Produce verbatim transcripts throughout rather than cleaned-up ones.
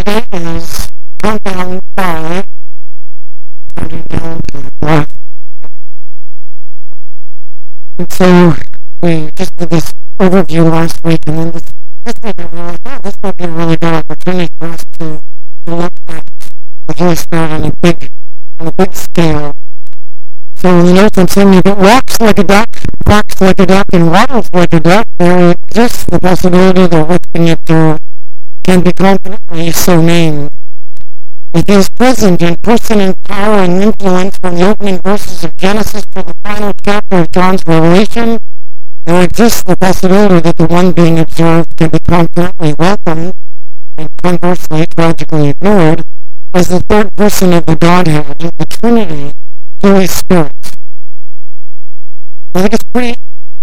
today is Countdown five, counting down to the black. And so we just did this overview last week, and then this, this week I realized, oh, this might be a really good opportunity for us to, to look at the Holy Spirit on a big, on a big scale. So in the notes I'm saying, if it walks like a duck, quacks like a duck, and waddles like a duck, there exists the possibility that what's being observed can be confidently so named. It is present in person and power and influence from the opening verses of Genesis to the final chapter of John's Revelation. There exists the possibility that the one being observed can be confidently welcomed, and conversely tragically ignored, as the third person of the Godhead, the Trinity, Holy Spirit. I think it's pretty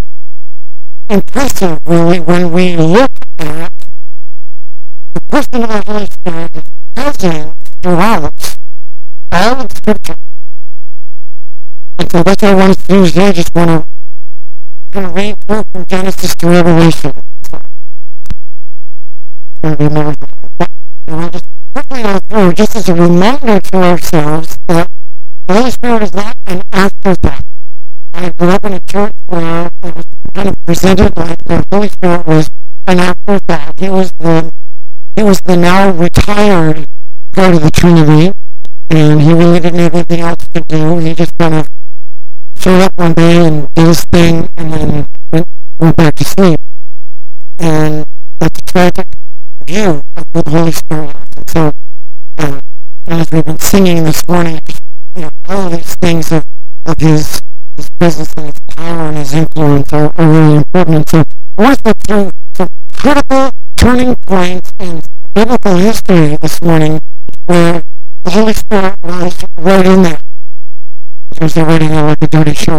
impressive, really, when we look at the person of the Holy Spirit is present throughout all of Scripture. And so that's what I want to do today. I just want to kind of read through from Genesis to Revelation. So, it's going to be more but I'll just quickly go through, just as a reminder to ourselves that the Holy Spirit is not an afterthought. I grew up in a church where it was kind of presented like the Holy Spirit was an afterthought. He was the he was the now retired part of the Trinity, and he really didn't have anything else to do. He just kind of showed up one day and did his thing, and then went, went back to sleep. And that's a tragic view of the Holy Spirit. And so, uh, as we've been singing this morning, you know, all of these things of, of his his presence and his power and his influence are, are really important. And so I want to go through some critical turning points in biblical history this morning where the Holy Spirit was right in there. There's already like a dirty show.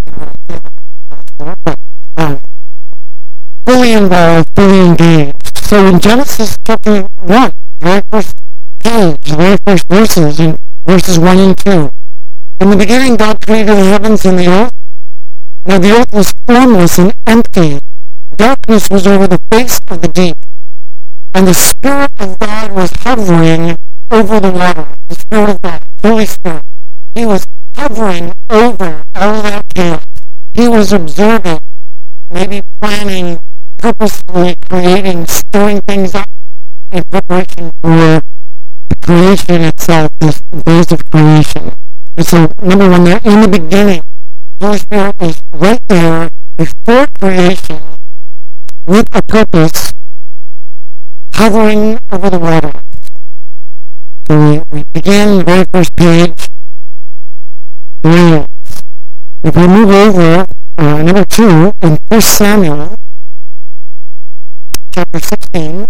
But um, fully involved, fully engaged. So in Genesis chapter one, very first page, the very first verses, in verses one and two. In the beginning, God created the heavens and the earth. Now the earth was formless and empty. Darkness was over the face of the deep. And the Spirit of God was hovering over the water. The Spirit of God, Holy Spirit. He was hovering over all of that chaos. He was observing, maybe planning, purposefully creating, stirring things up in preparation for the creation itself, the days of creation. And so, number one, there in the beginning, the Holy Spirit is right there before creation with a purpose, hovering over the water. So we, we begin the very first page, rains. If we move over, uh, number two, in First Samuel, chapter sixteen,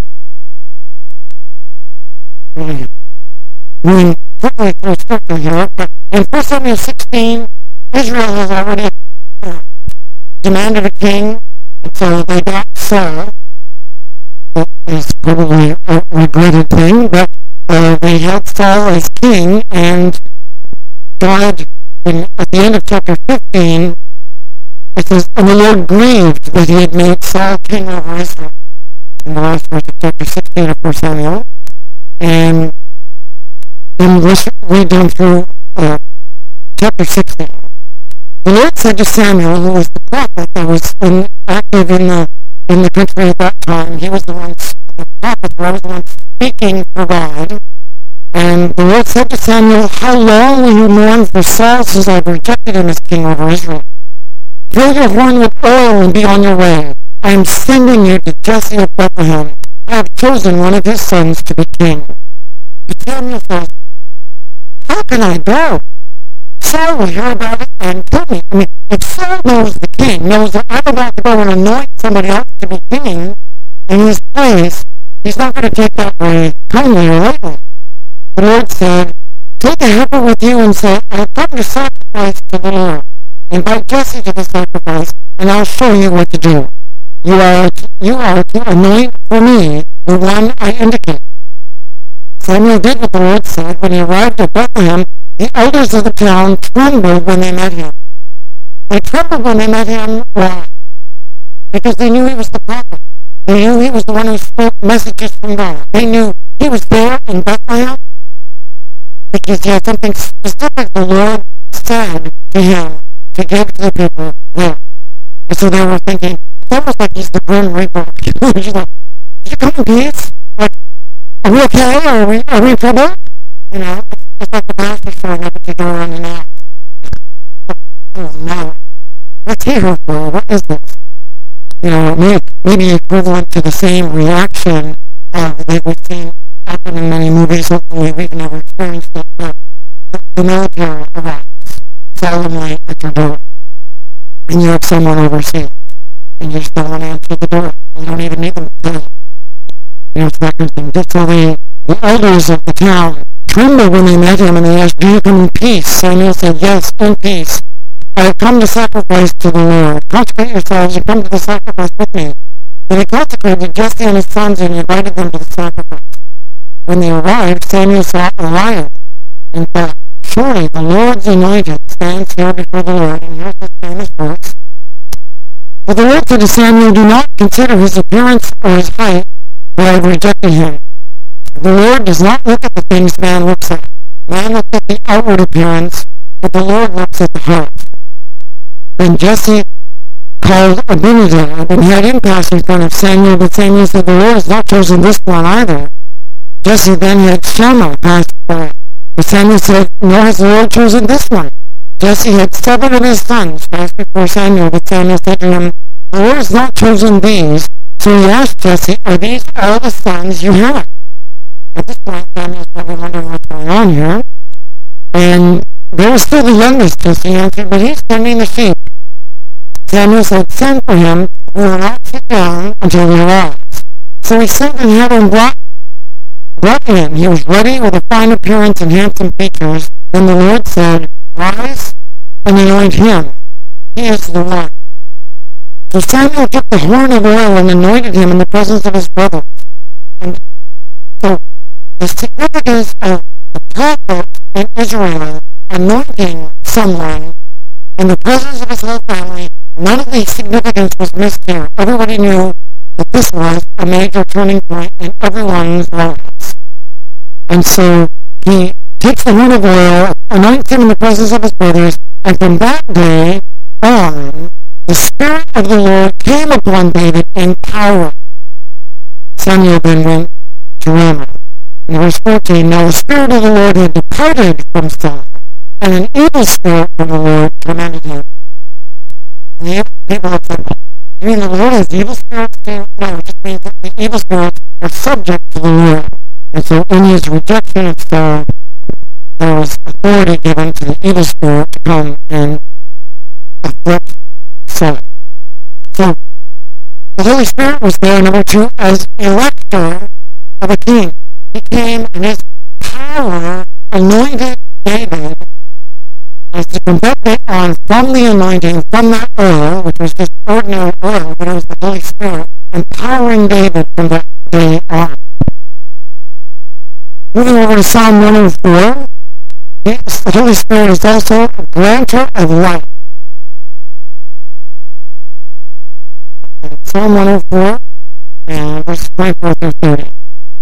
moving quickly through scripture here, but in First Samuel sixteen, Israel has already uh, demanded a king, and so they got Saul. That is probably a regretted thing, but uh, they had Saul as king, and God, in, at the end of chapter fifteen, it says, and the Lord grieved that he had made Saul king over Israel. In the last verse of chapter sixteen of First Samuel. And then let's read down through uh, chapter sixteen. The Lord said to Samuel, who was the prophet that was in, active in the in the country at that time, he was the one, the prophet was the one speaking for God. And the Lord said to Samuel, how long will you mourn for Saul, since I have rejected him as king over Israel? Fill your horn with oil and be on your way. I am sending you to Jesse of Bethlehem. I have chosen one of his sons to be king. But Samuel says, how can I go? Saul will hear about it and kill me. I mean, if Saul knows the king, knows that I'm about to go and anoint somebody else to be king in his place, he's not going to take that very kindly or lightly. The Lord said, take a heifer with you and say, I've come to sacrifice to the Lord. Invite Jesse to the sacrifice, and I'll show you what to do. You are, you are to anoint for me the one I indicate. Samuel did what the Lord said. When he arrived at Bethlehem, the elders of the town trembled when they met him. They trembled when they met him. Why? Because they knew he was the prophet. They knew he was the one who spoke messages from God. They knew he was there in Bethlehem because he had something specific the Lord said to him to give to the people there. And so they were thinking, it's almost like he's the Grim Reaper. He's like, did you come in peace? Like, are we okay? Are we, are we in trouble? You know, it's, it's like the pastor showing up at your door on the night. Oh no. What's he here for? What is this? You know, maybe, maybe equivalent to the same reaction of that we've seen happen in many movies. Hopefully we've never experienced it, but the military arrives solemnly at your door, and you have someone overseas, and you just don't want to answer the door. You don't even need them to tell you. You know, it's that kind of thing. Just so the, the elders of the town trembled when they met him, and they asked, do you come in peace? Samuel said, yes, in peace. I have come to sacrifice to the Lord. Consecrate yourselves and come to the sacrifice with me. And he consecrated Jesse and his sons and invited them to the sacrifice. When they arrived, Samuel saw Eliab and thought, surely the Lord's anointed stands here before the Lord. And here's this famous verse. But the Lord said to Samuel, do not consider his appearance or his height, for I have rejected him. The Lord does not look at the things man looks at. Man looks at the outward appearance, but the Lord looks at the heart. Then Jesse called Abinadab and had him pass in front of Samuel, but Samuel said, the Lord has not chosen this one either. Jesse then had Shammah pass by, but Samuel said, nor has the Lord chosen this one. Jesse had seven of his sons pass before Samuel, but Samuel said to him, the Lord has not chosen these. So he asked Jesse, are these all the sons you have? At this point, Samuel's probably wondering what's going on here. And they were still the youngest, Jesse answered, but he's tending the sheep. Samuel said, send for him. We will not sit down until he arrives. So he sent and had him brought, brought in. He was ready with a fine appearance and handsome features. Then the Lord said, rise and anoint him. He is the one. So Samuel took the horn of oil and anointed him in the presence of his brothers. And so the significance of the prophet in Israel anointing someone in the presence of his whole family, none of the significance was missed here. Everybody knew that this was a major turning point in everyone's lives. And so he takes the horn of oil, anoints him in the presence of his brothers, and from that day on, the Spirit of the Lord came upon David in power. Samuel then went to Ramah. In verse fourteen, now the Spirit of the Lord had departed from Saul, and an evil spirit from the Lord tormented him. The people have said, you mean the Lord has evil spirits too? No, it just means that the evil spirits are subject to the Lord. And so in his rejection of Saul, there was authority given to the evil spirit to come and afflict Saul. So the Holy Spirit was there, number two, as elector of a king. He came and his power anointed David as to convert on from the anointing, from that oil, which was just ordinary oil, but it was the Holy Spirit, empowering David from that day on. Moving over to Psalm one oh four, the Holy Spirit is also a grantor of life. Psalm one oh four, and verse twenty-four through thirty.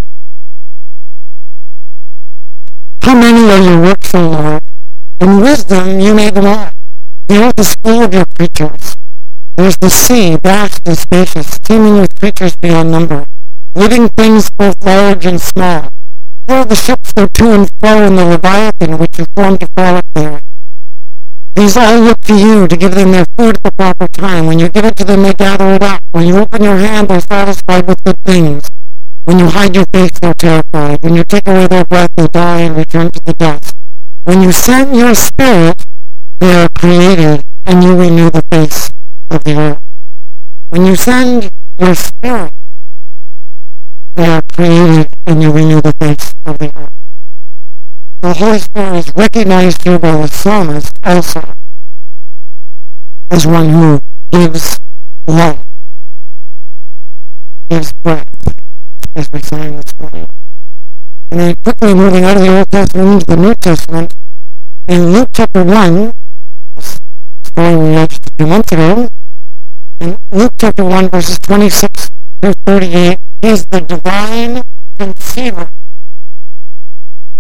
How many are your works, O Lord? In wisdom you made them all. The earth is full of your creatures. There is the sea, vast and spacious, teeming with creatures beyond number, living things both large and small. There the ships go to and fro in the Leviathan, which you formed to frolic there. These all look to you to give them their food at the proper time. When you give it to them, they gather it up. When you open your hand, they're satisfied with good things. When you hide your face, they're terrified. When you take away their breath, they die and return to the dust. When you send your spirit, they are created, and you renew the face of the earth. When you send your spirit, they are created, and you renew the face of the earth. The Holy Spirit is recognized here by the psalmist also as one who gives life, gives breath, as we sang this morning. And then quickly moving out of the Old Testament into the New Testament, in Luke chapter one, story we read just a few months ago, in Luke chapter one, verses twenty-six through thirty-eight, he is the divine conceiver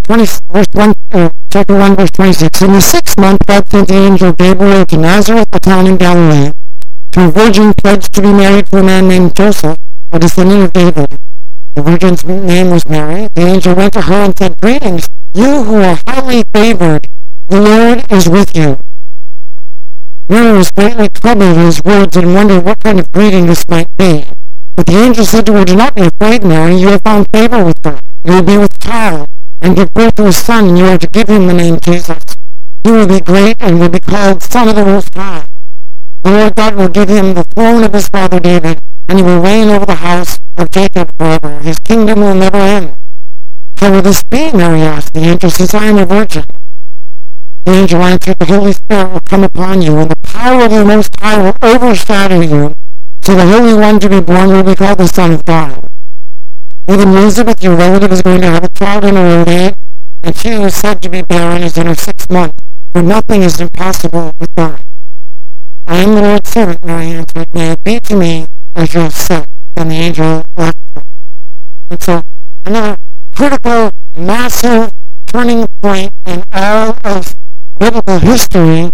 twenty, verse one, uh, chapter one, verse twenty-six. In the sixth month, God sent the angel Gabriel to Nazareth, a town in Galilee, to a virgin pledged to be married to a man named Joseph, a descendant of David. The virgin's name was Mary. The angel went to her and said, "Greetings, you who are highly favored. The Lord is with you." Mary was greatly troubled at his words and wondered what kind of greeting this might be. But the angel said to her, "Do not be afraid, Mary. You have found favor with God. You will be with child and give birth to a son, and you are to give him the name Jesus. He will be great and will be called Son of the Most High. The Lord God will give him the throne of his father David, and he will reign over the house of Jacob forever. His kingdom will never end." "How will this be?" Mary asked. The angel says, "I am a virgin." The angel answered, "The Holy Spirit will come upon you, and the power of the Most High will overshadow you. So the Holy One to be born will be called the Son of God. Even Elizabeth, your relative, is going to have a child in her old age, and she who is said to be barren is in her sixth month, for nothing is impossible with God." "I am the Lord's servant," Mary answered. "May it be to me as you have said." And the angel left her. And so, another critical, massive turning point in all of biblical history.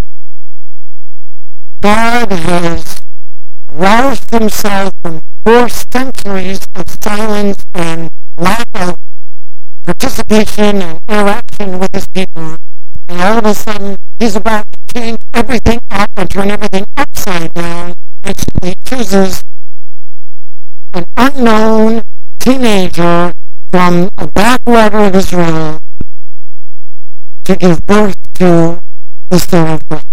God has roused himself from four centuries of silence and lack of participation and interaction with his people. And all of a sudden, he's about to change everything up and turn everything upside down. And he chooses an unknown teenager from a backwater of Israel to give birth to the Son of God.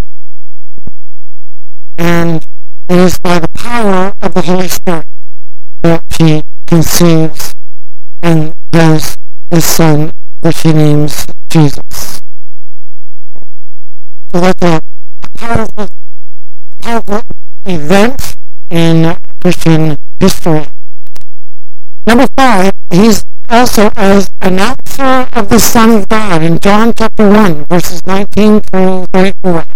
And it is by the power of the Holy Spirit that she conceives and has a son that she names Jesus. So that's a powerful, powerful event in Christian history. Number five, he's also as announcer of the Son of God in John chapter one, verses nineteen through thirty-four.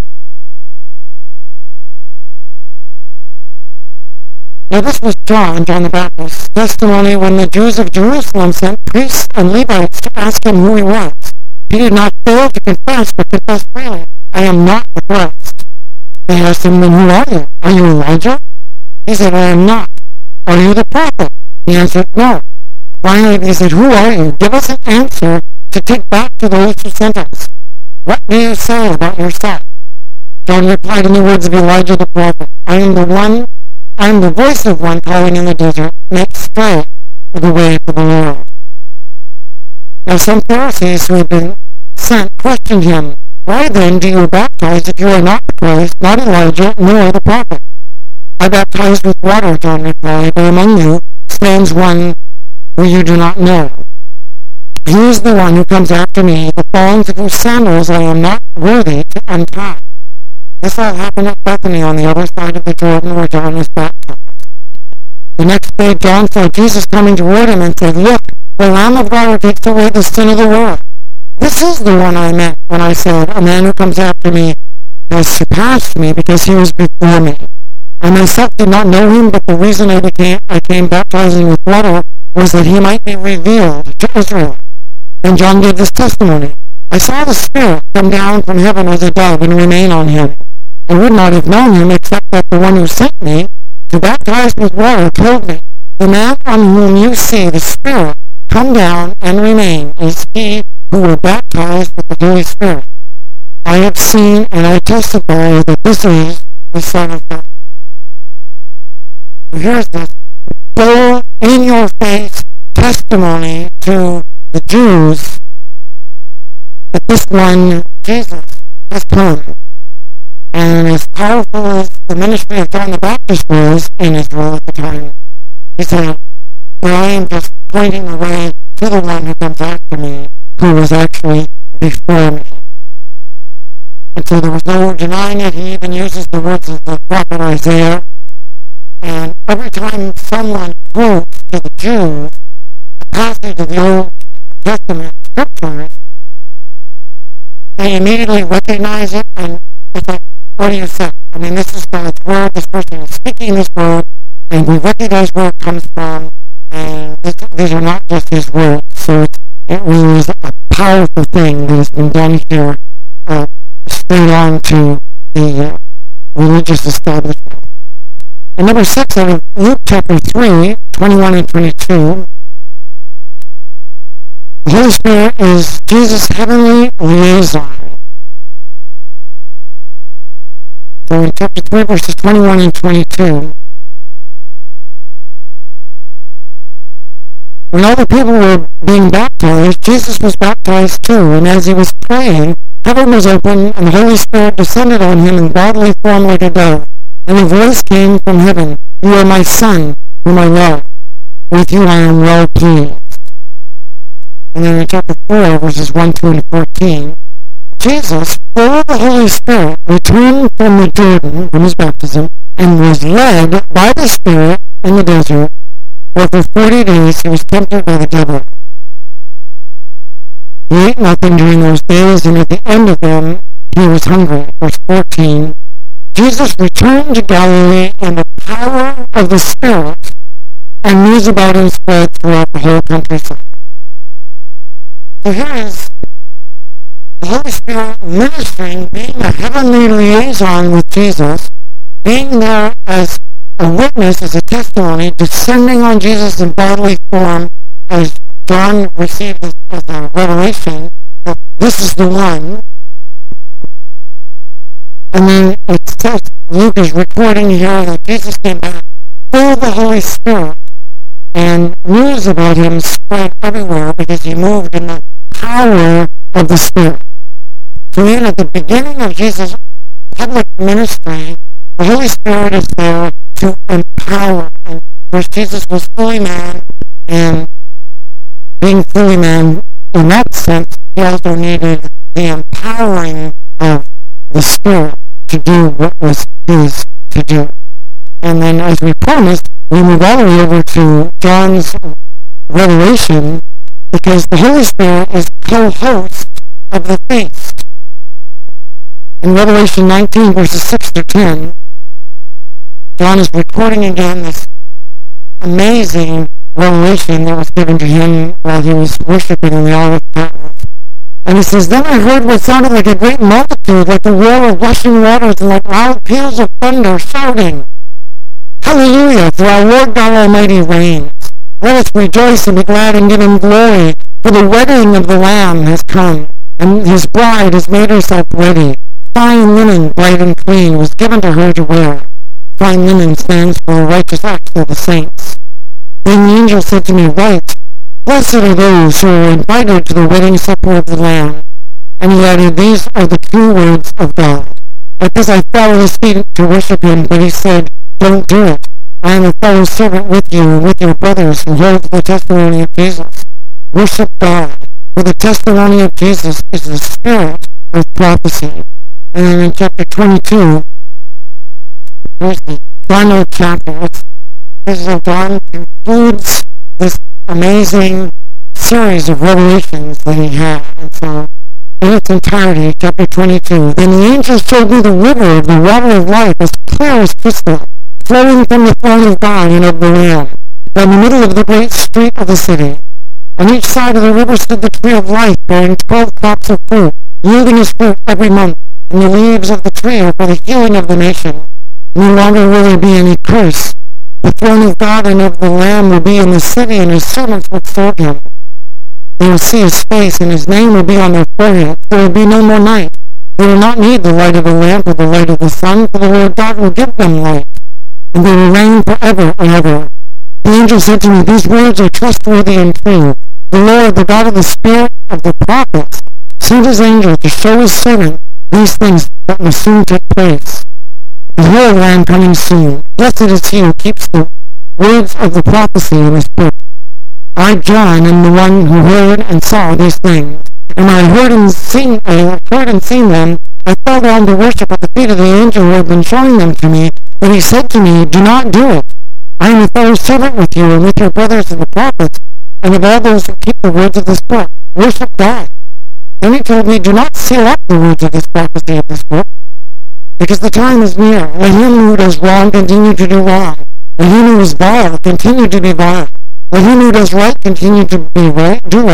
Now this was John, John the Baptist's testimony when the Jews of Jerusalem sent priests and Levites to ask him who he was. He did not fail to confess, but confessed freely, "I am not the Christ." They asked him, "Then who are you? Are you Elijah?" He said, "I am not." "Are you the prophet?" He answered, "No." Finally, they said, "Who are you? Give us an answer to take back to those who sent us. What do you say about yourself?" John replied in the words of Elijah the prophet, "I am the one, I am the voice of one calling in the desert, make straight the way for the Lord." Now some Pharisees who had been sent questioned him, "Why then do you baptize if you are not the Christ, not Elijah, nor the prophet?" "I baptize with water," John replied, "but among you stands one who you do not know. He is the one who comes after me, the thongs of whose sandals I am not worthy to untie." This all happened at Bethany on the other side of the Jordan where John was baptized. The next day John saw Jesus coming toward him and said, "Look, the Lamb of God who takes away the sin of the world. This is the one I meant when I said, a man who comes after me has surpassed me because he was before me. I myself did not know him, but the reason I became I came baptizing with water was that he might be revealed to Israel." And John gave this testimony, "I saw the Spirit come down from heaven as a dove and remain on him. I would not have known him except that the one who sent me to baptize with water told me, the man on whom you see the Spirit come down and remain is he who will baptize with the Holy Spirit. I have seen and I testify that this is the Son of God." Here's this bold, in-your-face testimony to the Jews that this one, Jesus, has come. And as powerful as the ministry of John the Baptist was in Israel at the time, he said, "Well, I am just pointing the way to the one who comes after me, who was actually before me." And so there was no denying it. He even uses the words of the prophet Isaiah. And every time someone quotes to the Jews a passage of the Old Testament scriptures, they immediately recognize it and it's like, what do you say? I mean, this is God's word, this person is speaking this word, and we recognize where it comes from, and this, these are not just his words. So it's, it really is a powerful thing that has been done here uh, straight on to the uh, religious establishment. And number six, out of Luke chapter three, twenty-one and twenty-two, the Holy Spirit is Jesus' heavenly liaison. So in chapter three, verses twenty-one and twenty-two, when all the people were being baptized, Jesus was baptized too, and as he was praying, heaven was opened, and the Holy Spirit descended on him in bodily form like a dove. And a voice came from heaven, "You are my Son, whom I love. With you I am well pleased." And then in chapter four, verses one, two, and fourteen, Jesus, full of the Holy Spirit, returned from the Jordan, from his baptism, and was led by the Spirit in the desert, where for forty days he was tempted by the devil. He ate nothing during those days, and at the end of them he was hungry. Verse fourteen, Jesus returned to Galilee in the power of the Spirit, and news about him spread throughout the whole countryside. So here is the Holy Spirit ministering, being a heavenly liaison with Jesus, being there as a witness, as a testimony, descending on Jesus in bodily form, as John received as, as a revelation that this is the one. And then it says, Luke is recording here that Jesus came back full of the Holy Spirit, and news about him spread everywhere because he moved in the power of the Spirit. So even at the beginning of Jesus' public ministry, the Holy Spirit is there to empower. And whereas Jesus was fully man, and being fully man in that sense, he also needed the empowering of the Spirit to do what was his to do. And then, as we promised, we move all the way over to John's Revelation, because the Holy Spirit is co-host of the feast. In Revelation nineteen, verses six to ten, John is recording again this amazing revelation that was given to him while he was worshiping in the Olive Mountain. And he says, "Then I heard what sounded like a great multitude, like the roar of rushing waters, and like loud peals of thunder, shouting, 'Hallelujah, for our Lord God Almighty reigns. Let us rejoice and be glad and give him glory, for the wedding of the Lamb has come, and his bride has made herself ready. Fine linen, bright and clean, was given to her to wear.'" Fine linen stands for the righteous acts of the saints. Then the angel said to me, "Write, blessed are those who are invited to the wedding supper of the Lamb." And he added, "These are the true words of God." At this I fell at his feet to worship him, but he said, "Don't do it. I am a fellow servant with you and with your brothers who hold the testimony of Jesus. Worship God, for the testimony of Jesus is the spirit of prophecy." And then in chapter twenty-two, here's the final chapter. This is John concludes this amazing series of revelations that he had. And so, in its entirety, chapter twenty-two, "Then the angel showed me the river of the water of life, as clear as crystal, flowing from the throne of God and of the Lamb, down the middle of the great street of the city. On each side of the river stood the tree of life, bearing twelve crops of fruit, yielding his fruit every month, and the leaves of the tree are for the healing of the nation. No longer will there be any curse. The throne of God and of the Lamb will be in the city, and his servants will serve him. They will see his face, and his name will be on their forehead. There will be no more night. They will not need the light of the lamp or the light of the sun, for the Lord God will give them light, and they will reign forever and ever." The angel said to me, "These words are trustworthy and true. The Lord, the God of the Spirit of the prophets, sent his angel to show his servant these things that must soon take place. Behold, I am coming soon. Blessed is he who keeps the words of the prophecy in this book. I, John, am the one who heard and saw these things. And when I heard and seen, I heard and seen them, I fell down to worship at the feet of the angel who had been showing them to me. But he said to me, 'Do not do it. I am a fellow servant with you and with your brothers and the prophets, and of all those who keep the words of this book. Worship God.' Then he told me, 'Do not seal up the words of this prophecy of this book, because the time is near. Let him who does wrong continue to do wrong. Let him who is vile continue to be vile. Let him who does right continue to be right, do right.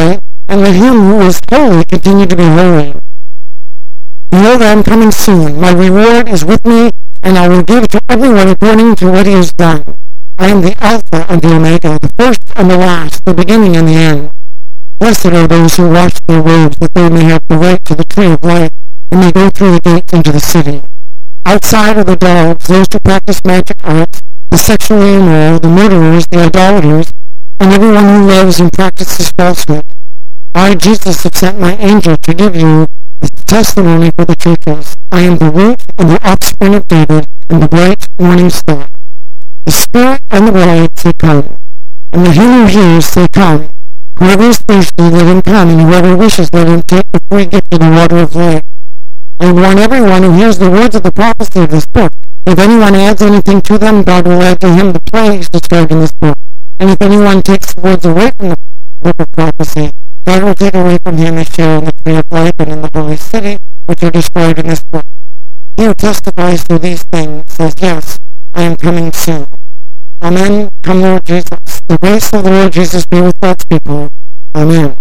and let him who is holy continue to be holy. Behold, I am coming soon. My reward is with me, and I will give to everyone according to what he has done. I am the Alpha and the Omega, the first and the last, the beginning and the end. Blessed are those who wash their robes, that they may have the right to the tree of life, and may go through the gates into the city. Outside are the dogs, those who practice magic arts, the sexually immoral, the murderers, the idolaters, and everyone who loves and practices falsehood. I, Jesus, have sent my angel to give you the testimony for the churches. I am the root and the offspring of David, and the bright morning star. The Spirit and the bride say, come. And let him who hears say, come. Whoever is thirsty, let him come, and whoever wishes, let him take the free gift of the water of life. I warn everyone who hears the words of the prophecy of this book. If anyone adds anything to them, God will add to him the plagues described in this book. And if anyone takes the words away from the book of prophecy, God will take away from him his share in the tree of life and in the holy city, which are described in this book. He who testifies to these things says, yes, I am coming soon. Amen. Come, Lord Jesus. The grace of the Lord Jesus be with God's people. Amen.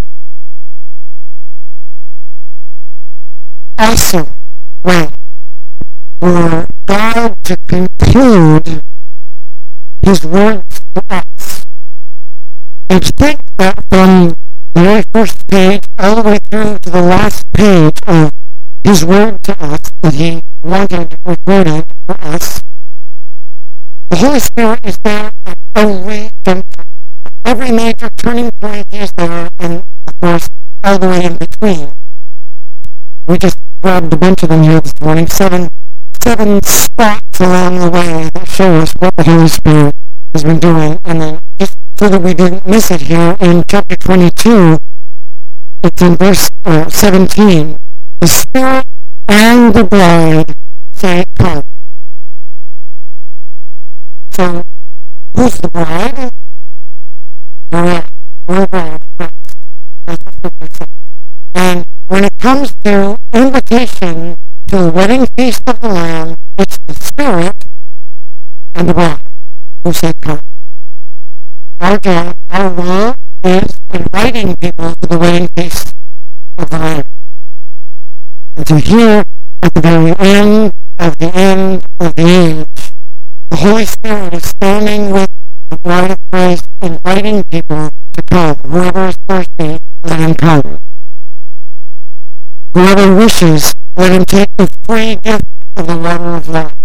Also, when for God to conclude his words to us, and think that from the very first page all the way through to the last page of his word to us that he wanted recorded for us, the Holy Spirit is there at every juncture. Every major turning point is there, and of course, all the way in between. We just grabbed a bunch of them here this morning, seven, seven spots along the way that show us what the Holy Spirit has been doing, and then just so that we didn't miss it here in chapter twenty-two, it's in verse uh, seventeen. The Spirit and the bride say, come. So, who's the bride? We're the bride. That's what Scripture says. And when it comes to invitation to the wedding feast of the Lamb, it's the Spirit and the bride who say, come. Our job, our role, is inviting people to the wedding feast of the Lamb. And so here, at the very end of the end of the age, the Holy Spirit is standing with the bride of Christ, inviting people to come. Whoever is thirsty, let him come. Whoever wishes, let him take the free gift of the water of life.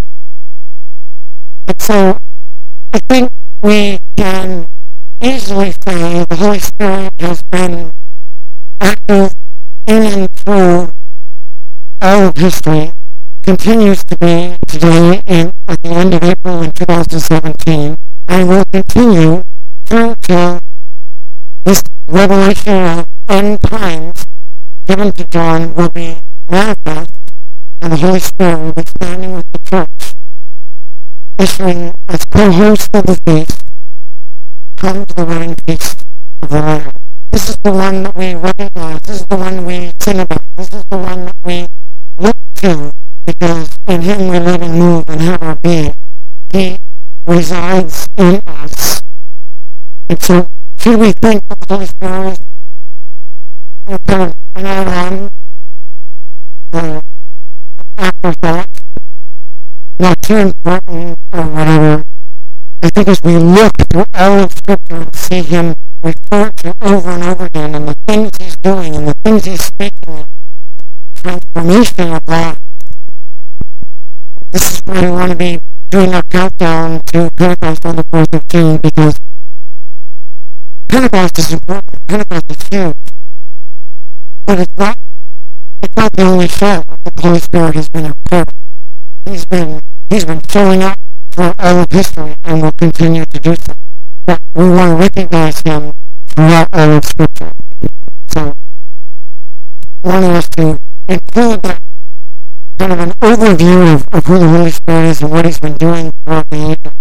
And so, I think we can easily say the Holy Spirit has been active in and through all of history, continues to be today in, at the end of April in two thousand seventeen, and will continue through till this revelation of end times given to John will be manifest, and the Holy Spirit will be standing with the church, issuing as co-host of the feast, come to the wedding feast of the Lamb. This is the one that we recognize. This is the one we sing about. This is the one that we look to, because in him we live and move and have our being. He resides in us. And so, should we think of the Holy Spirit as kind of an add-on, uh, afterthought, not too important or whatever? I think as we look through all of Scripture and see him referred to over and over again, and the things he's doing, and the things he's speaking, transformation of life, this is why we want to be doing our countdown to Pentecost on the fourth of June, because Pentecost is important. Pentecost is huge. But it's not, it's not the only show that the Holy Spirit has been a part of. He's been, he's been showing up for all of history and will continue to do so. But we want to recognize him throughout all of Scripture. So, wanting us to include that kind of an overview of, of who the Holy Spirit is and what he's been doing throughout the ages,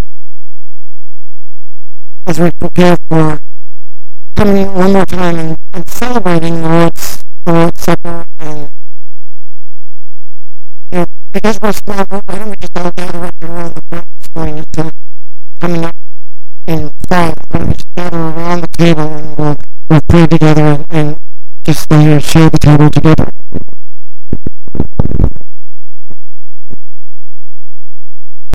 as we prepare for coming one more time and, and celebrating the Lord's, the Lord's Supper. And, you know, because we're small, why don't we just all gather up around the front this morning instead of coming up in five? Why don't we just gather around the table and we'll we pray together and, and just uh, share the table together.